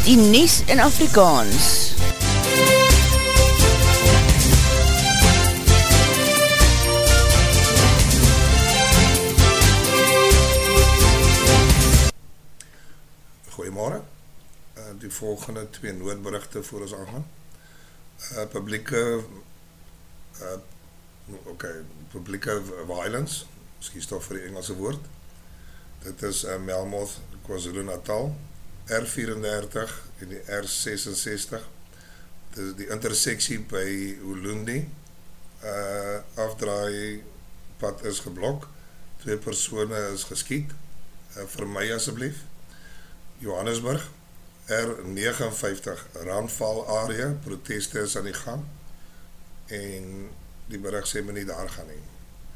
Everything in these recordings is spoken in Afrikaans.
die nuus in Afrikaans. Goeiemorgen. Die volgende twee noodberichte voor ons aangaan. Publieke violence, excuse toch vir die Engelse woord. Dit is Melmoth, KwaZulu-Natal, R34 en die R66. Dit is die interseksie by Ulundi. Afdraai pad is geblok. 2 persone is geskiet. Vir my asseblief. Johannesburg, R59, Randval area, proteste is aan die gang. En die bericht sê my nie daar gaan nie.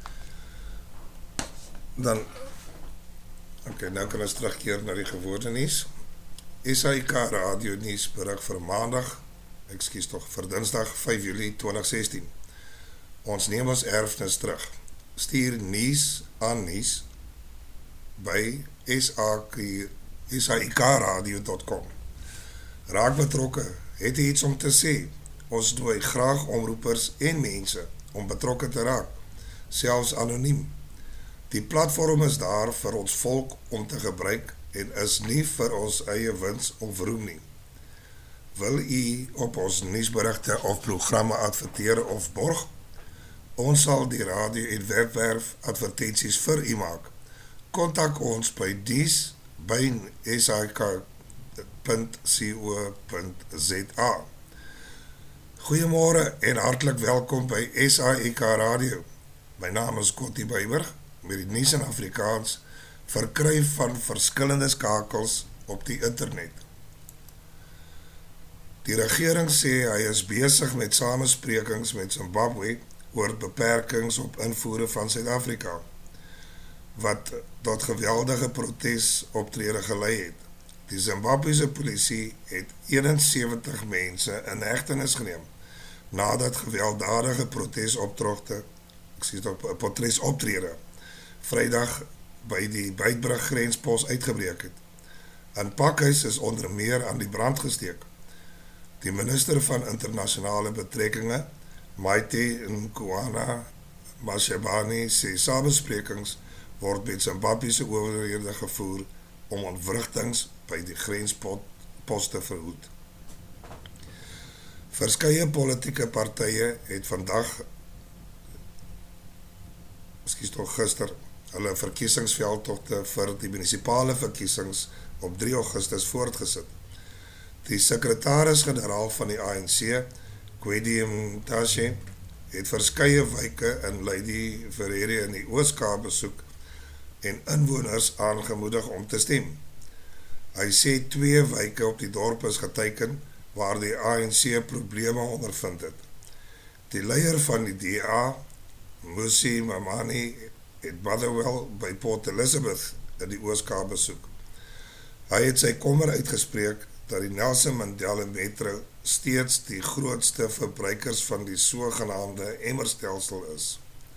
Dan, nou kan ons terugkeer na die gewone nuus. SAIK Radio nuus bericht vir maandag, vir dinsdag 5 Julie 2016. Ons neem ons erfenis terug. Stuur nuus aan nuus by SAIKradio.com. Raak betrokke, het jy iets om te sê? Ons nooi graag omroepers en mense om betrokke te raak, selfs anoniem. Die platform is daar vir ons volk om te gebruik en is nie vir ons eie wins of roem nie. Wil jy op ons nuusberichte of programme adverteer of borg? Ons sal die radio en webwerf advertenties vir u maak. Kontak ons by dies by SAIK.co.za. Goeiemorgen en hartelijk welkom by SAIK Radio. My naam is Kottie Beiberg, met die nuus in Afrikaans, verkry van verskillende skakels op die internet. Die regering sê hy is besig met samesprekings met Zimbabwe oor beperkings op invoere van Suid-Afrika, wat tot geweldige protesoptrede gelei het. Die Zimbabwese polisie het 71 mense in hegtenis geneem, nadat gewelddadige protesoptrede Vrydag by die Beitbrug grenspos uitgebreek het. In Pakhuis is onder meer aan die brand gesteek. Die minister van internasionale betrekkinge, Maite Nkoana Mashabane, sê samesprekings word met Zimbabwese owerhede gevoer om ontwrigtings by die grenspos te verhoed. Verskeie politieke partye het gister, hulle verkiesingsveldtogte vir die munisipale verkiesings op 3 Augustus voortgesit. Die sekretaris-generaal van die ANC, Kwedi Mtashe, het verskeie wyke in Lady Verere in die Oos-Kaap besoek en inwoners aangemoedig om te stem. Hy sê 2 wyke op die dorp is geteken waar die ANC probleme ondervind het. Die leier van die DA, Musi Mamani, het Motherwell by Port Elizabeth in die Oos-Kaap besoek. Hy het sy kommer uitgespreek dat die Nelson Mandela Metro steeds die grootste verbruikers van die sogenaamde emmerstelsel is.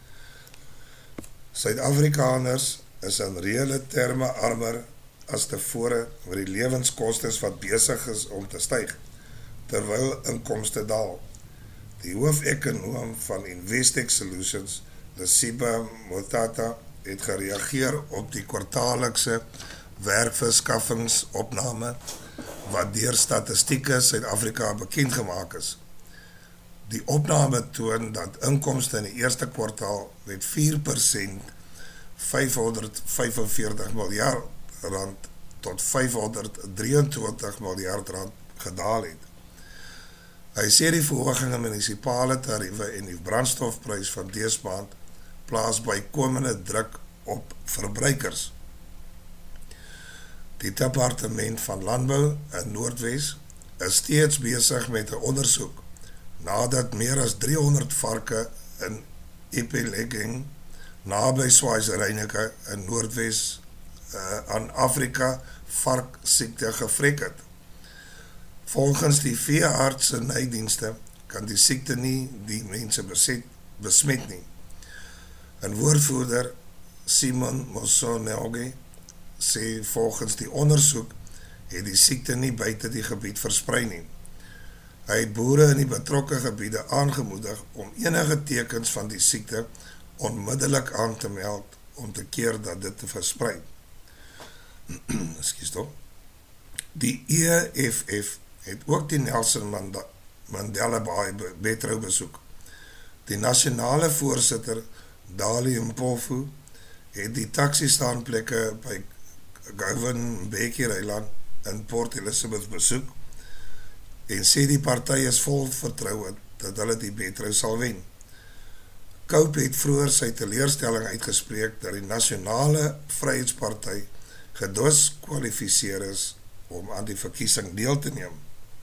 Suid-Afrikaners is in reële terme armer as tevore oor die lewenskostes wat besig is om te styg, terwyl inkomste daal. Die hoofekonoom van Investec Solutions, Lesiba Motata, het gereageer op die kwartaallikse werkverskaffingsopname wat deur Statistieke Suid-Afrika bekend gemaak is. Die opname toon dat inkomste in die eerste kwartaal met 4% 545 miljard rand tot 523 miljard rand gedaal het. Hy sê die verhoging in munisipale tariewe en die brandstofprys van dese maand plaas bykomende druk op verbruikers. Die departement van Landbou in Noordwes is steeds besig met 'n ondersoek nadat meer as 300 varke in Epelegging naby Swaziland in Noordwes aan Afrika varksiekte gevrek het. Volgens die veearts en nydienste kan die siekte nie die mense besmet nie. Een woordvoerder, Simon Mosonelge, sê volgens die ondersoek het die siekte nie buiten die gebied versprei nie. Hy het boere in die betrokke gebiede aangemoedig om enige tekens van die siekte onmiddellik aan te meld om te keer dat dit te versprei. Ekskuus toch. Die EFF het ook die Nelson Mandela Bay Betro besoek. Die nasionale voorsitter Dali Mpofu het die taxistaanplekke by Govan Mbeki Eiland in Port Elizabeth besoek en sê die partij is vol vertrouwe dat hulle die Betro sal wen. Cope het vroeër sy teleurstelling uitgespreek dat die Nasionale Vryheidspartij gediskwalifiseer is om aan die verkiesing deel te neem.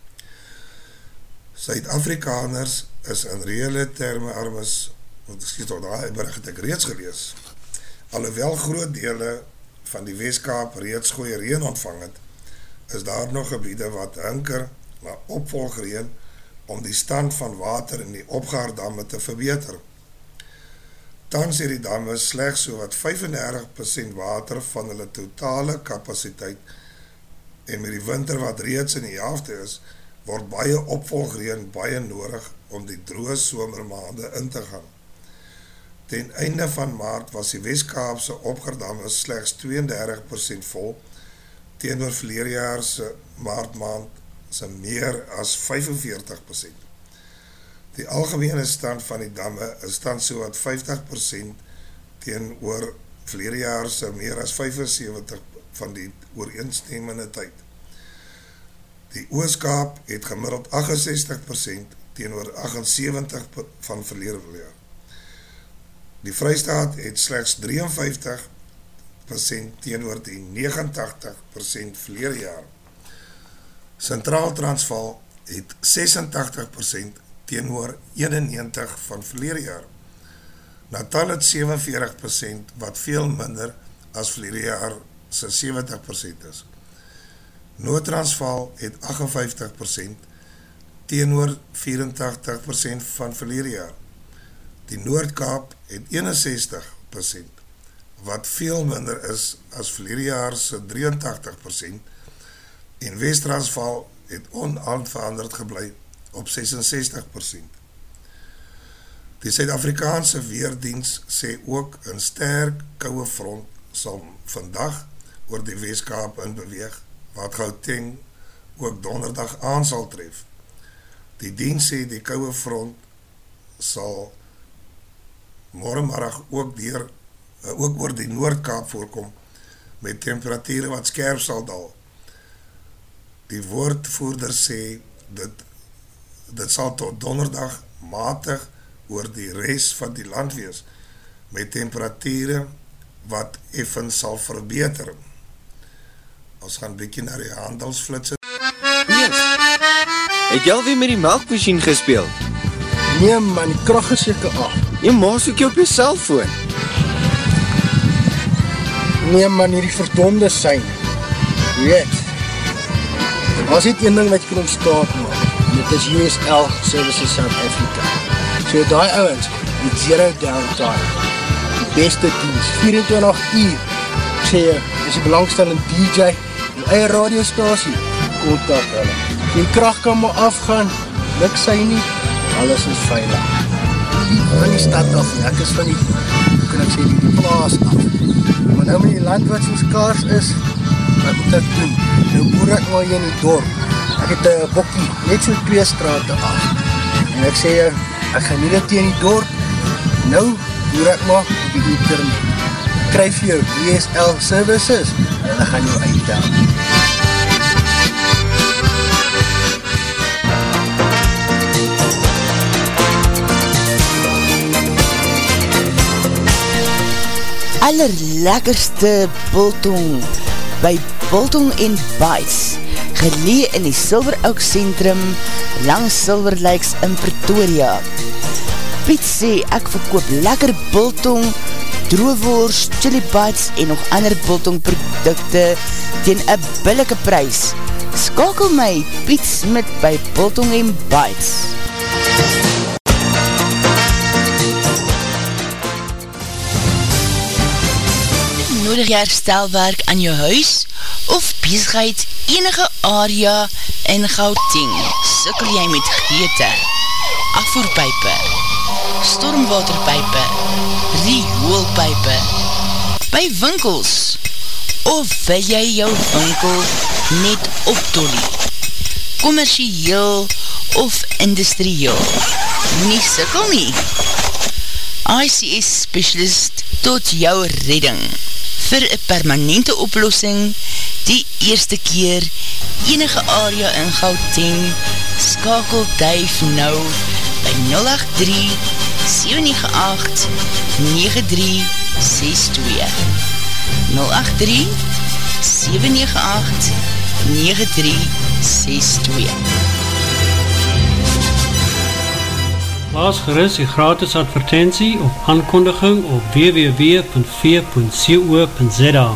Suid-Afrikaners is in reële terme armes, want daar bericht het ek reeds gelees, alhoewel groot dele van die Weskaap reeds goeie reën ontvang het, is daar nog gebiede wat hinker na opvolgreën om die stand van water in die opgaardamme te verbeter. Tans het die damme slegs so wat 35% water van hulle totale kapasiteit en met die winter wat reeds in die helfte is, word baie opvolgreën baie nodig om die droë somermaande in te gaan. Ten einde van Maart was die Weskaapse opgaardamme slegs 32% vol, teenoor verlede se maartmaand se meer as 45%. Die algemene stand van die damme is dan so wat 50% teenoor verlede jaar se meer as 75% van die ooreenstemmende tyd. Die Ooskaap het gemiddeld 68% teenoor 78% van verlede jaar. Die Vrystaat het slegs 53% teenoor die 89% verlede jaar. Sentraal Transvaal het 86% teenoor 91% van verlede jaar. Natal het 47% wat veel minder as verlede jaar se 70% is. Noord-Transvaal het 58% teenoor 84% van verlede jaar. Die Noord-Kaap het 61% wat veel minder is as verlede jaar se 83% en West-Transvaal het onveranderd gebly op 66%. Die Suid-Afrikaanse Weerdiens sê ook een sterk koue front sal vandag oor die Weskaap in beweeg, wat Gauteng ook donderdag aan sal tref. Die diens sê die koue front sal morgenmiddag ook oor die Noord-Kaap voorkom met temperatuur wat skerp sal dal. Die woordvoerder sê dit sal tot donderdag matig oor die res van die land wees met temperatuur wat effens sal verbeter. Ons gaan bykie na die handelsflitse. Yes. Het jy alweer met die melkmachine gespeel? Nee man, die krag is seker af. Jy maas ook jy op jy cellfoon. Nee man, hierdie verdonde sein. Weet, was dit een ding wat jy kan ontstaan maak, en dit is USL Services South Africa. So die ouwens, met zero downtime, die beste diens, 24 uur, ek sê jy, is die belangstellende DJ, die eie radiostasie, kontak hulle. Die krag kan maar afgaan, niks sy nie, alles is veilig. Van die stad af, ek is van die, hoe kan ek sê, die plaas af. Maar nou met die land wat soos kaars is, wat moet ek doen? Nou boer ek maar hier in die dorp. Ek het een bokkie, net so 2 strate af. En ek sê, ek gaan nie dit in die dorp. Nou boer ek maar op die internet. Kryf jou DSL services en ek gaan jou uitdaan. Allerlekkerste biltong by Biltong en Bites, gelee in die Silver Oak Centrum langs Silver Lakes in Pretoria. Piet sê ek verkoop lekker biltong, droewors, chili bites en nog ander biltong produkte teen 'n billike prys. Skakel my Piet Smit by Biltong en Bites. Nodig jy herstelwerk aan jou huis of besigheid enige area in Gauteng? Sukkel jy met geëte, afvoerpype, stormwaterpype, rioolpype, by winkels, of wil jy jou winkel net optollie, kommersieel of industrieel? Nie sukkel nie. ICS Specialist tot jou redding. Vir 'n permanente oplossing, die eerste keer enige area in Gauteng, skakel Dave nou by 083-798-9362. 083-798-9362. Plaas gerus die gratis advertentie of aankondiging op www.v.co.za.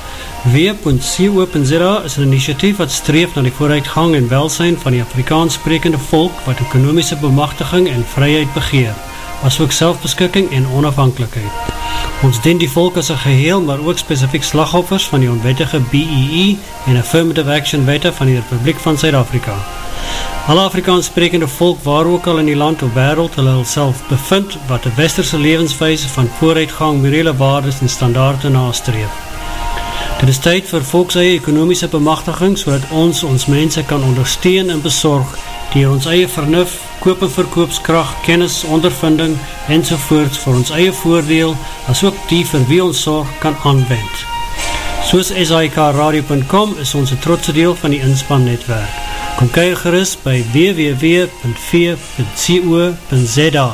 W.co.za is 'n inisiatief wat streef na die vooruitgang en welsyn van die Afrikaans sprekende volk wat ekonomiese bemagtiging en vryheid begeer, asook selfbeskikking en onafhanklikheid. Ons dien die volk as 'n geheel, maar ook spesifiek slagoffers van die onwettige BEE en Affirmative Action Wette van die Republiek van Suid-Afrika. Alle Afrikaans sprekende volk waar ook al in die land of wêreld hulle self bevind, wat 'n westerse lewenswyse van vooruitgang, morele waardes en standaarde nastreef. Dit is tyd vir volkseie ekonomiese bemagtiging, sodat ons mense kan ondersteun en besorg, deur ons eie vernuf, koop- en verkoopskrag, kennis, ondervinding ensovoorts vir ons eie voordeel, asook die vir wie ons sorg kan aanwend. Soos SIKradio.com is ons 'n trotse deel van die inspannetwerk. Kom kyk gerus by www.v.co.za.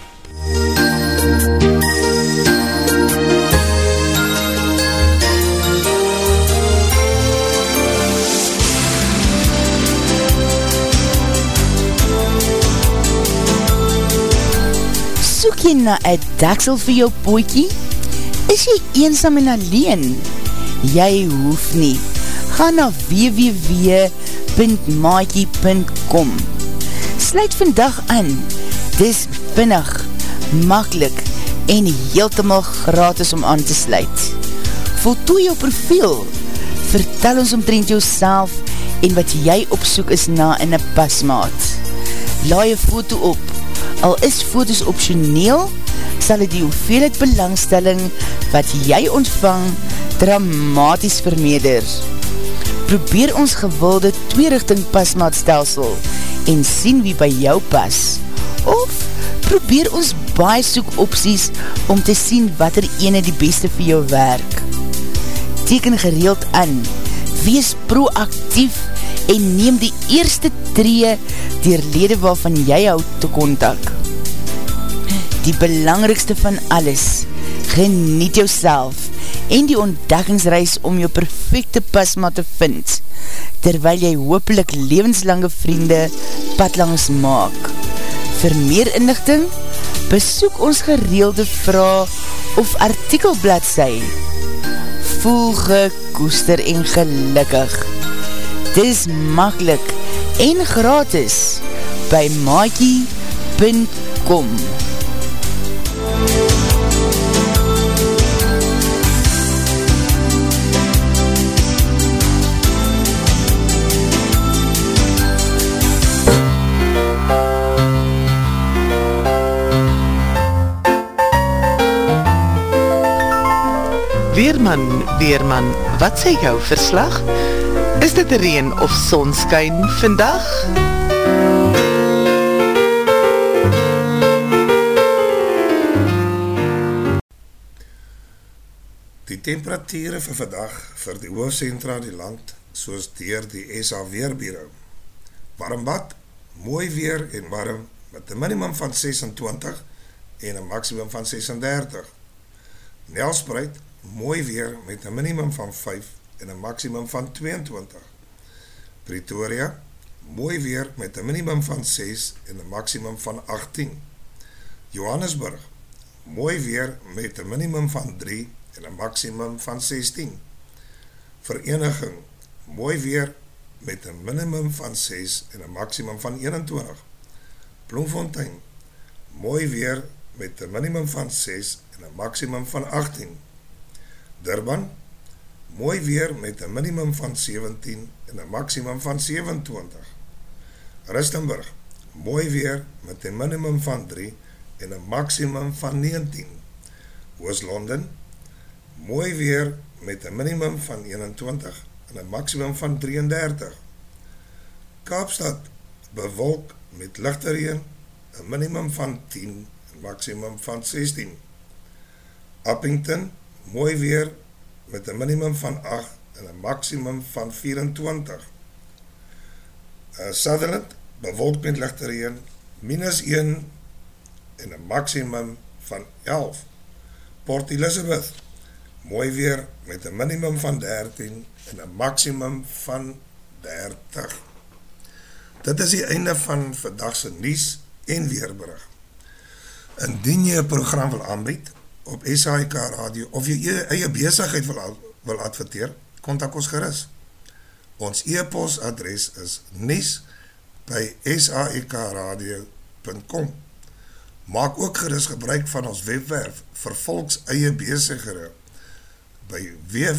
Soek jy na 'n daksel vir jou pootjie? Is jy eensaam en alleen? Jy hoef nie. Ga na www.maatjie.com. Sluit vandag aan. Dis vinnig, maklik en heeltemal gratis om aan te sluit. Voltooi jou profiel. Vertel ons omtrent jouself en wat jy opsoek is na in 'n pasmaat. Laai 'n foto op. Al is foto's opsioneel, sal dit die hoeveelheid belangstelling wat jy ontvang dramaties vermeerder. Probeer ons gewilde twee-rigting pasmaatstelsel en sien wie by jou pas. Of probeer ons baie soek opsies om te sien watter ene die beste vir jou werk. Teken gereeld aan, wees proactief en neem die eerste tree deur lede waarvan jy hou te kontak. Die belangrikste van alles, geniet jouself en die ontdekkingsreis om jou perfecte pasmaat te vind, terwyl jy hopelik lewenslange vriende padlangs maak. Vir meer inligting, besoek ons gereelde vraag of artikelbladsy. Voel gekoester en gelukkig. Dit is maklik en gratis by maatjie.com. Weerman, wat sê jou verslag? Is dit reën of sonskyn vandag? Die temperatuur vir vandag vir die hoofsentra in die land, soos deur die SA Weerbureau. Warm bad, mooi weer en warm, met 'n minimum van 26 en 'n maksimum van 36. Nelspruit, mooi weer met 'n minimum van 5 en 'n maksimum van 22. Pretoria, mooi weer met 'n minimum van 6 en 'n maksimum van 18. Johannesburg, mooi weer met 'n minimum van 3 en 'n maksimum van 16. Vereniging, mooi weer met 'n minimum van 6 en 'n maksimum van 21. Bloemfontein, mooi weer met 'n minimum van 6 en 'n maksimum van 18. Durban, mooi weer met 'n minimum van 17 en 'n maksimum van 27. Rustenburg, mooi weer met 'n minimum van 3 en 'n maksimum van 19. Oos-London, mooi weer met 'n minimum van 21 en 'n maksimum van 33. Kaapstad, bewolk met ligte reën, 'n minimum van 10 en maksimum van 16. Appington, mooi weer met 'n minimum van 8 en 'n maksimum van 24. Sutherland, bewolk met ligte reën, -1 en 'n maksimum van 11. Port Elizabeth, mooi weer met 'n minimum van 13 en 'n maksimum van 30. Dit is die einde van vandag se nuus en weerberig. Indien jy 'n program wil aanbied op SAIK Radio of jy eie besigheid wil adverteer, kontak ons gerus. Ons e-posadres is nuus@saikradio.com. Maak ook gerus gebruik van ons webwerf vir volks eie besighede by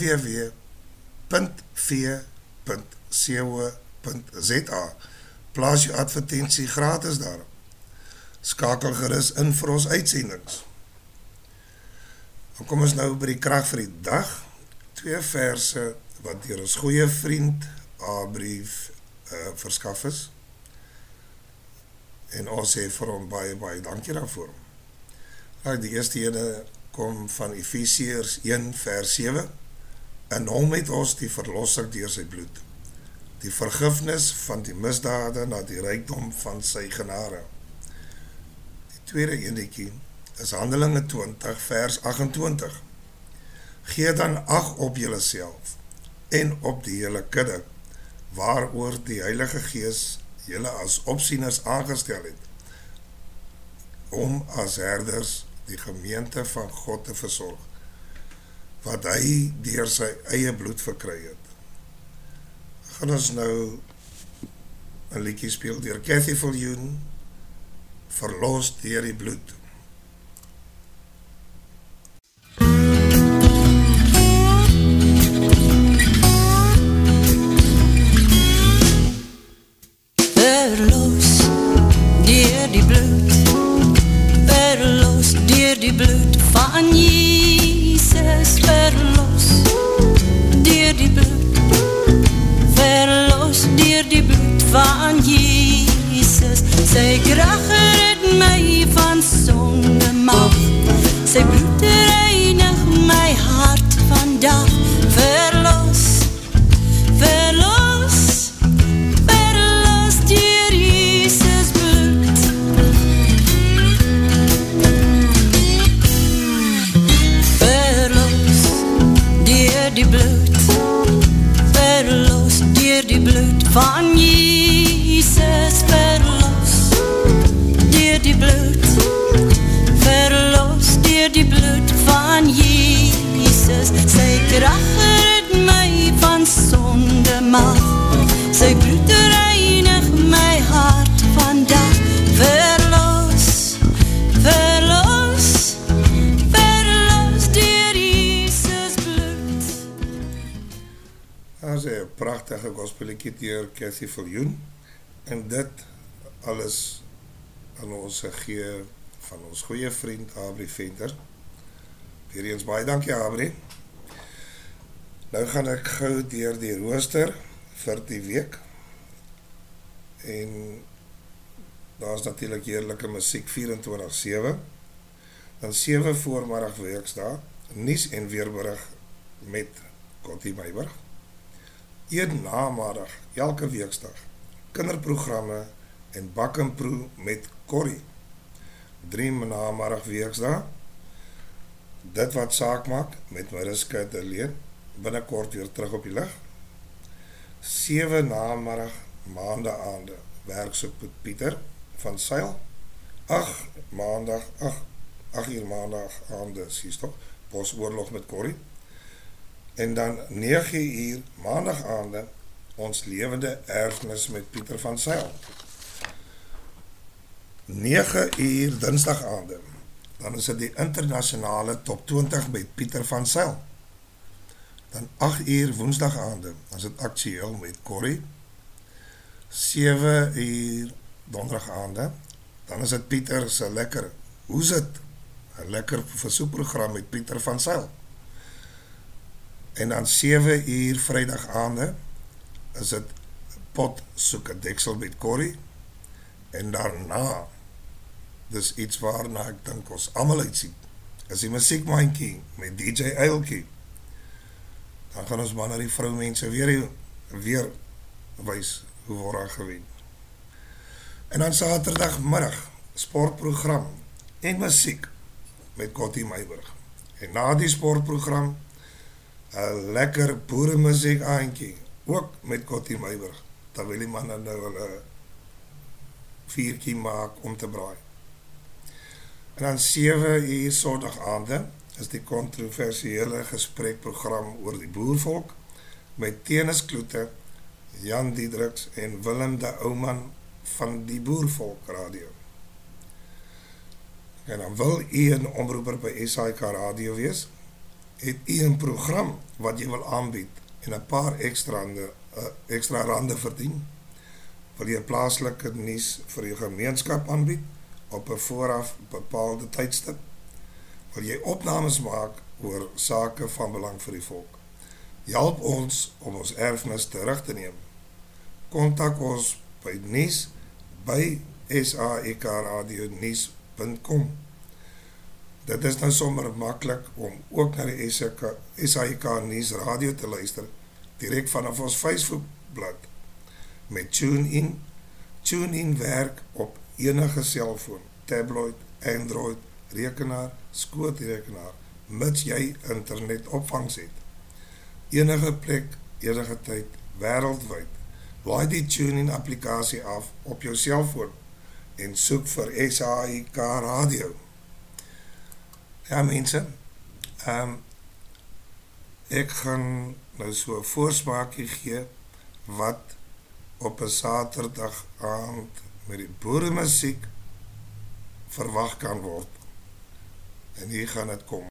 www.v.co.za. Plaas jou advertensie gratis daar. Skakel gerus in vir ons uitsendings. Dan kom ons nou by die krag vir die dag. 2 verse wat deur ons goeie vriend Abri verskaf is. En ons sê vir hom baie dankie daarvoor. Die eerste ene kom van Efesiërs 1 vers 7. In hom het ons die verlossing deur sy bloed, die vergifnis van die misdade na die rykdom van sy genade. Die tweede enetjie is Handelinge 20 vers 28. Gee dan ag op julleself en op die hele kudde, waaroor die Heilige Gees julle as opsieners aangestel het, om as herders die gemeente van God te versorg, wat hy deur sy eie bloed verkry het. Gaan ons nou 'n liedjie speel deur Cathy Viljoen, Verlos deur die bloed. Verlos deur die bloed, verlos deur die bloed van Jesus, verlos deur die bloed, verlos deur die bloed van Jesus. Sy krag red my van sonde mag, sy bloed reinig my hart vandag. Verlos, verlos, verlos deur Jesus bloed. Verlos deur die bloed, verlos deur die bloed van Jesus, verlos deur die bloed, verlos deur die bloed van Jesus. Sy krag red my van sonde mag, sy bloed reinig my hart vandag. Verlos, verlos, verlos deur Jesus bloed. Daar is 'n pragtige gospelliedjie deur Cathy Viljoen, en dit alles aan ons gegee van ons goeie vriend Abri Venter. Weer eens baie dankie Abri. Nou gaan ek gou deur die rooster vir die week, en daar is natuurlijk heerlijke muziek 24/7, dan 7 voormiddag werksdae, nuus en weerberig met Connie Meiburg, 1 namiddag elke weeksdag, kinderprogramme en bak en proe met Corrie, 3 namiddag werksdae, dit wat saak maak met Mariska de Leen, binnenkort weer terug op die lig, 7 namiddag maandeaande werksoek met Pieter van Seil, 8 uur maandag aande, sies toch, Bosoorlog met Corrie, en dan 9 uur maandag aande, ons lewende erfenis met Pieter van Seil, 9 uur dinsdag aande, dan is dit die internationale top 20 met Pieter van Seil, Dan 8 uur woensdagaande, as het aktueel met Corrie. 7 uur donderdagaande, dan is het Pieter se lekker, hoe is het? Een lekker versoekprogram met Pieter van Zyl. En dan 7 uur vrydagaande, is het pot soek 'n deksel met Corrie. En daarna, dis iets waarna ek dink ons almal uitsien, is die musiekmandjie met DJ Eiltjie. Dan gaan ons maar na die vroumense weer wys hoe word daar gewen. En dan Saterdagmiddag, sportprogram en musiek met Kottie Meiburg. En na die sportprogram, 'n lekker boeremusiek aandjie, ook met Kottie Meiburg, terwyl die manne nou hulle vuurtjie maak om te braai. En dan 7 uur Sondagaande is die kontroversiële gesprekprogram oor die boervolk met Tenis Kloete, Jan Diedriks en Willem de Ouman van die Boervolk Radio. En dan wil u 'n omroeper by SAIK Radio wees, het u 'n program wat jy wil aanbied en 'n paar extra rande verdien, wil jy plaaslike nuus vir jou gemeenskap aanbied op 'n vooraf bepaalde tydstip, wil jy opnames maak oor sake van belang vir die volk. Help ons om ons erfenis terug te neem. Kontak ons by nuus by SAIKradionuus.com. Dit is nou sommer maklik om ook na die SAIK Nuus Radio te luister, direk vanaf ons Facebookblad met TuneIn. TuneIn werk op enige selfoon, tabloid, Android, rekenaar, skootrekenaar, mits jy internetopvangs het. Enige plek, enige tyd, wêreldwyd. Laai die TuneIn applikasie af op jou selfoon en soek vir SAIK Radio. Ja mense, ek gaan nou so 'n voorsmaakie gee wat op 'n Saterdag aand met die boeremusiek verwag kan word. En hier gaan het kom.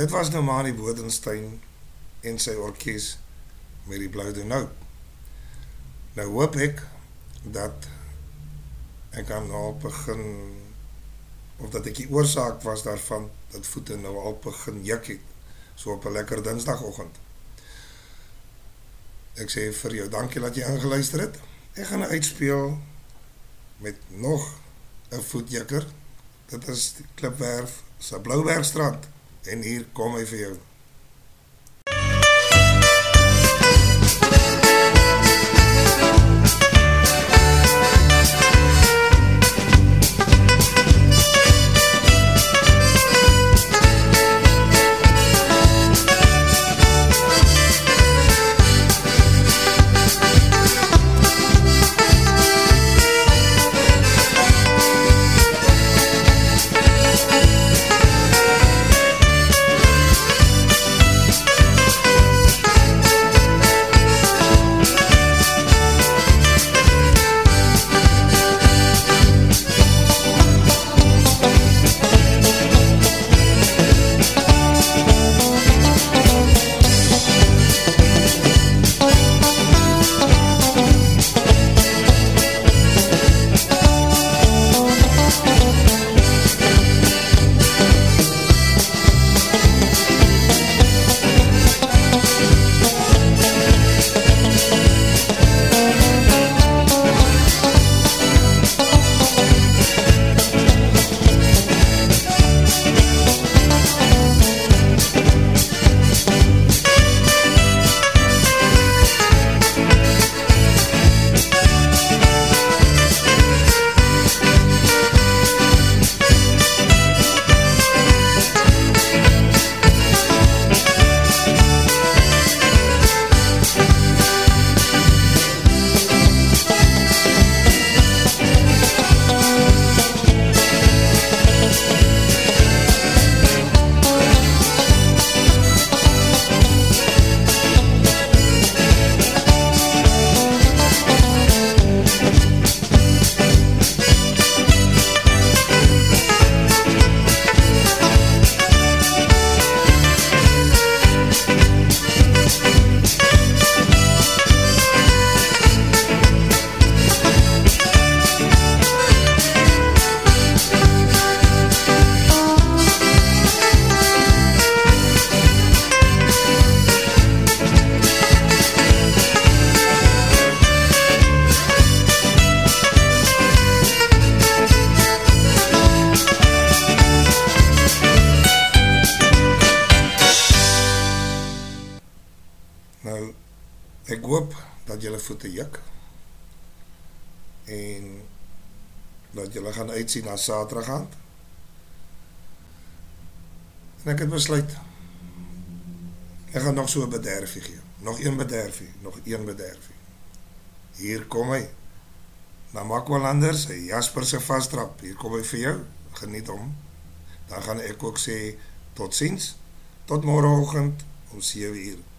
Dit was nou Mani Bodenstein en sy orkes met die Blou Nou. Nou hoop ek dat ek kan al begin, of dat ek die oorsaak was daarvan, dat voete nou al begin juk het, so op 'n lekker dinsdagoggend. Ek sê vir jou dankie dat jy ingeluister het. Ek gaan uitspeel met nog 'n voetjukker. Dit is die Klipwerf se Bloubergstrand en hier kom hy vir jou. Nou, ek hoop dat julle voete juk en dat julle gaan uitsien na Saterdag aand. En ek het besluit, ek gaan nog so 'n bederfie gee. Nog een bederfie. Hier kom hy. Namakwalanders, hy Jasper se vastrap. Hier kom hy vir jou. Geniet hom. Dan gaan ek ook sê, tot ziens. Tot môreoggend om 7 uur.